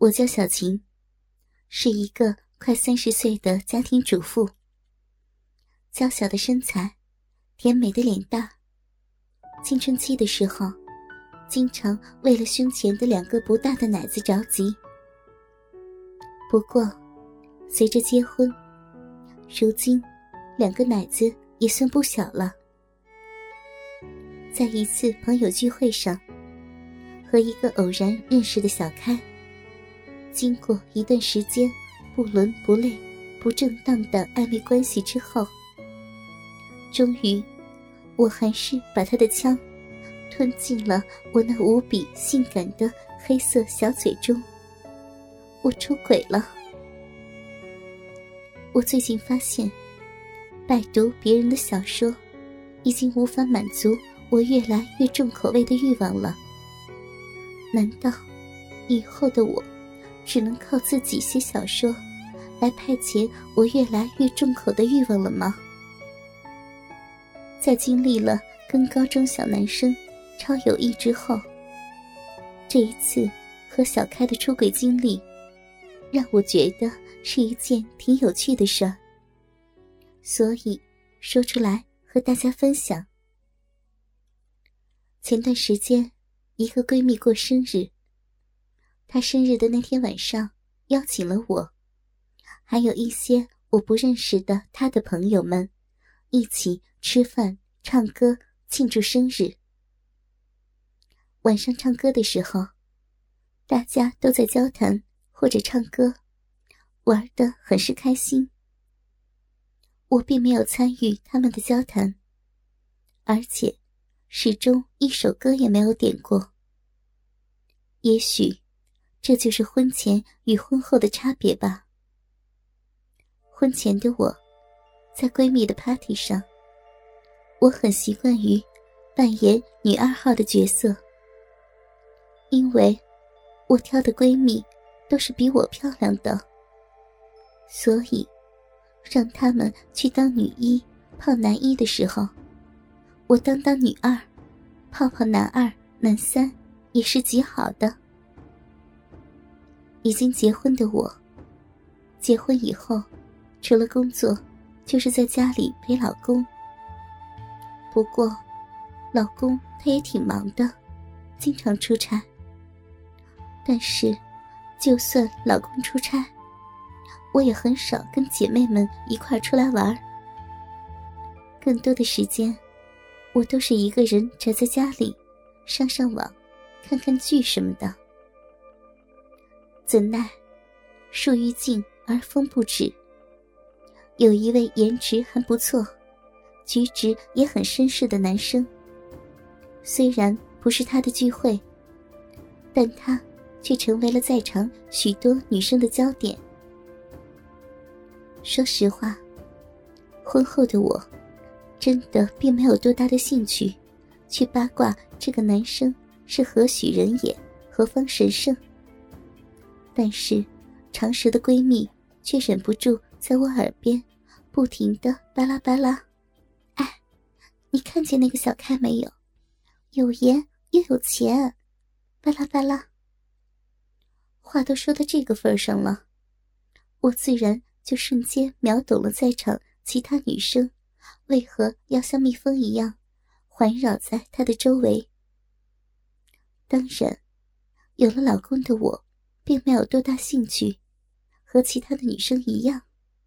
我叫小琴，是一个快30岁的家庭主妇。娇小的身材，甜美的脸蛋，青春期的时候，经常为了胸前的2个不大的奶子着急。不过，随着结婚，如今2个奶子也算不小了。在一次朋友聚会上，和一个偶然认识的小开，经过一段时间不伦不类、不正当的暧昧关系之后，终于，我还是把他的枪吞进了我那无比性感的黑色小嘴中。我出轨了。我最近发现，拜读别人的小说，已经无法满足我越来越重口味的欲望了。难道以后的我只能靠自己写小说来派遣我越来越重口的欲望了吗？在经历了跟高中小男生超友谊之后，这一次和小开的出轨经历让我觉得是一件挺有趣的事儿，所以说出来和大家分享。前段时间一个闺蜜过生日，她生日的那天晚上邀请了我，还有一些我不认识的她的朋友们一起吃饭唱歌庆祝生日。晚上唱歌的时候，大家都在交谈或者唱歌，玩得很是开心。我并没有参与他们的交谈，而且始终一首歌也没有点过。也许这就是婚前与婚后的差别吧。婚前的我，在闺蜜的 party 上，我很习惯于扮演女2号的角色，因为我挑的闺蜜都是比我漂亮的，所以让她们去当女1泡男1的时候，我当女2泡男2男3也是极好的。已经结婚的我，结婚以后除了工作就是在家里陪老公。不过老公他也挺忙的，经常出差。但是就算老公出差，我也很少跟姐妹们一块出来玩，更多的时间我都是一个人宅在家里，上网看看剧什么的。怎奈树欲静而风不止，有一位颜值还不错，举止也很绅士的男生，虽然不是他的聚会，但他却成为了在场许多女生的焦点。说实话，婚后的我真的并没有多大的兴趣去八卦这个男生是何许人也，何方神圣。但是常识的闺蜜却忍不住在我耳边不停地巴拉巴拉。哎，你看见那个小开没有？有颜又有钱，巴拉巴拉。话都说到这个份上了，我自然就瞬间秒懂了在场其他女生为何要像蜜蜂一样环绕在她的周围。当然，有了老公的我并没有多大兴趣，和其他的女生一样。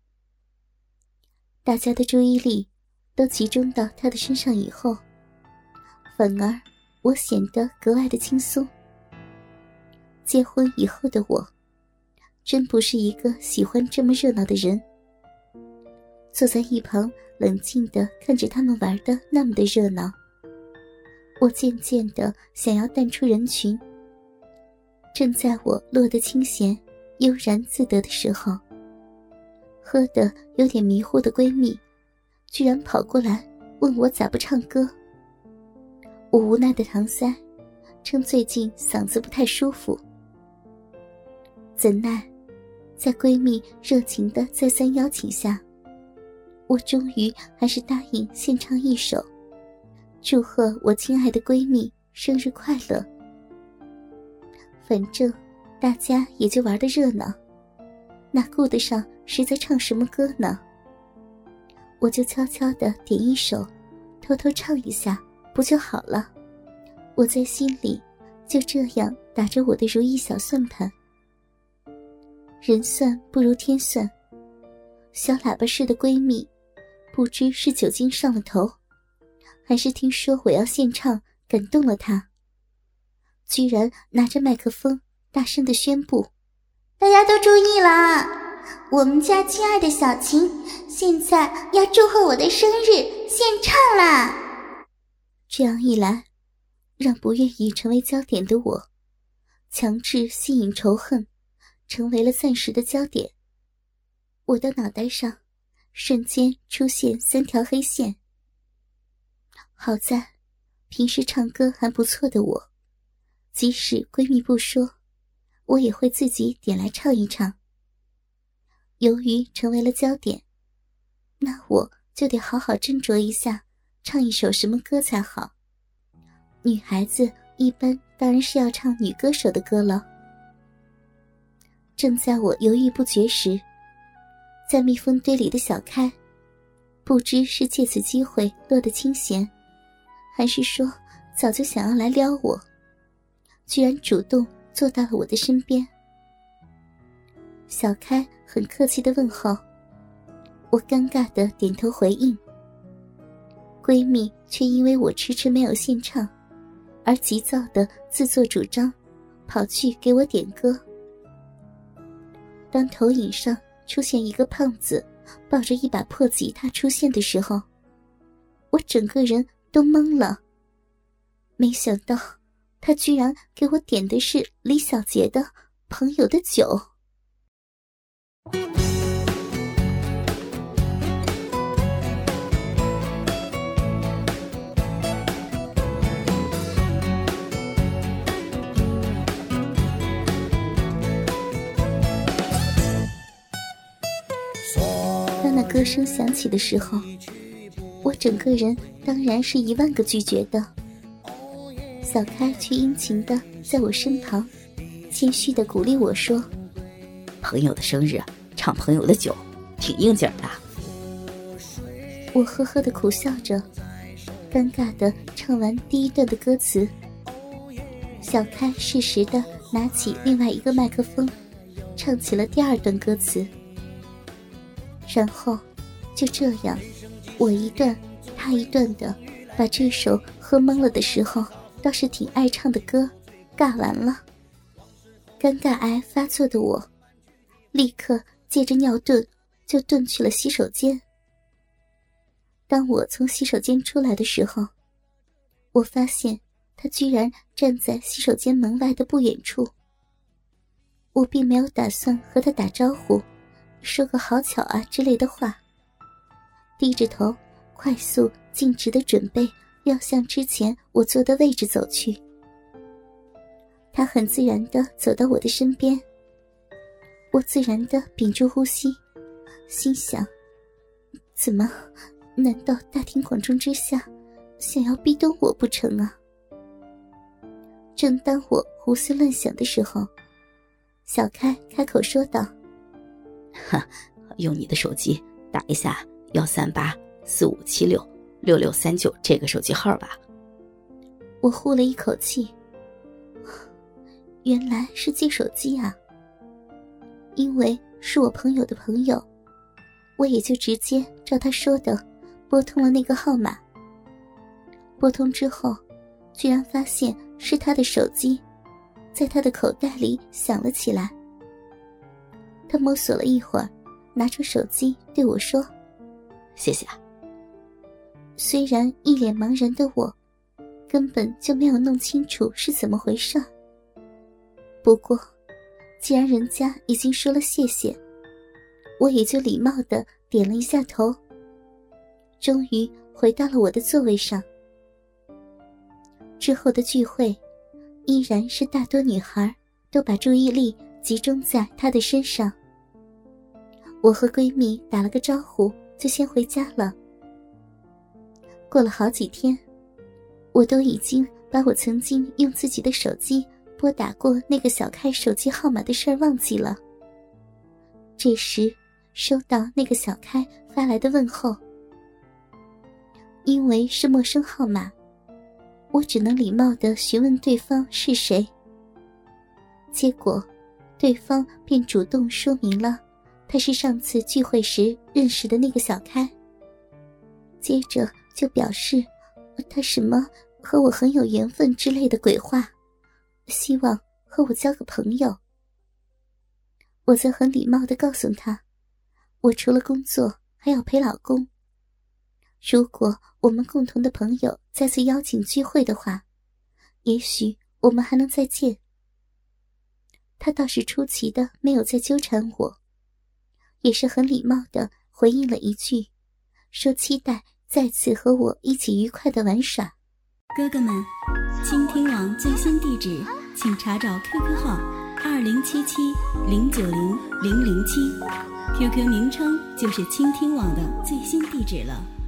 大家的注意力都集中到她的身上以后，反而我显得格外的轻松。结婚以后的我，真不是一个喜欢这么热闹的人。坐在一旁冷静地看着他们玩得那么的热闹，我渐渐地想要淡出人群。正在我落得清闲悠然自得的时候，喝得有点迷糊的闺蜜居然跑过来问我咋不唱歌。我无奈的搪塞，称最近嗓子不太舒服。怎奈在闺蜜热情的再三邀请下，我终于还是答应献唱一首，祝贺我亲爱的闺蜜生日快乐。反正大家也就玩得热闹，哪顾得上谁在唱什么歌呢？我就悄悄地点一首，偷偷唱一下，不就好了？我在心里就这样打着我的如意小算盘。人算不如天算，小喇叭似的闺蜜，不知是酒精上了头，还是听说我要献唱感动了她，居然拿着麦克风大声地宣布：大家都注意了，我们家亲爱的小琴现在要祝贺我的生日，献唱啦！这样一来，让不愿意成为焦点的我，强制吸引仇恨，成为了暂时的焦点。我的脑袋上瞬间出现3条黑线。好在平时唱歌还不错的我，即使闺蜜不说，我也会自己点来唱一唱。由于成为了焦点，那我就得好好斟酌一下唱一首什么歌才好。女孩子一般当然是要唱女歌手的歌了。正在我犹豫不决时，在蜜蜂堆里的小开，不知是借此机会落得清闲，还是说早就想要来撩我，居然主动坐到了我的身边。小开很客气地问候，我尴尬地点头回应。闺蜜却因为我迟迟没有献唱，而急躁地自作主张，跑去给我点歌。当投影上出现一个胖子抱着一把破吉他出现的时候，我整个人都懵了。没想到他居然给我点的是李小杰的《朋友的酒》。当那歌声响起的时候，我整个人当然是10000个拒绝的。小开却殷勤地在我身旁谦虚地鼓励我说， 朋友的生日唱朋友的酒挺应景的。 我呵呵地苦笑着，尴尬地唱完第1段的歌词。小开适时地拿起另外一个麦克风唱起了第2段歌词。然后就这样，我一段他一段的把这首喝懵了的时候倒是挺爱唱的歌尬完了。尴尬癌发作的我立刻借着尿遁就遁去了洗手间。当我从洗手间出来的时候，我发现他居然站在洗手间门外的不远处。我并没有打算和他打招呼，说个好巧啊之类的话，低着头快速径直地准备要向之前我坐的位置走去。他很自然地走到我的身边，我自然地屏住呼吸，心想，怎么，难道大庭广众之下想要逼咚我不成啊？正当我胡思乱想的时候，小开开口说道， 用你的手机打一下13845766639这个手机号吧。 我呼了一口气，原来是借手机啊。因为是我朋友的朋友，我也就直接照他说的拨通了那个号码。拨通之后，居然发现是他的手机，在他的口袋里响了起来。他摸索了一会儿，拿出手机对我说， 谢谢啊。 虽然一脸茫然的我根本就没有弄清楚是怎么回事，不过既然人家已经说了谢谢，我也就礼貌地点了一下头，终于回到了我的座位上。之后的聚会依然是大多女孩都把注意力集中在她的身上。我和闺蜜打了个招呼就先回家了。过了好几天，我都已经把我曾经用自己的手机拨打过那个小开手机号码的事儿忘记了。这时收到那个小开发来的问候，因为是陌生号码，我只能礼貌地询问对方是谁。结果对方便主动说明了他是上次聚会时认识的那个小开，接着就表示他什么和我很有缘分之类的鬼话，希望和我交个朋友。我则很礼貌地告诉他，我除了工作还要陪老公，如果我们共同的朋友再次邀请聚会的话，也许我们还能再见。他倒是出奇的没有再纠缠我，也是很礼貌地回应了一句，说期待再次和我一起愉快地玩耍。 哥哥们，倾听网最新地址请查找 QQ 号2077090007，QQ 名称就是倾听网的最新地址了。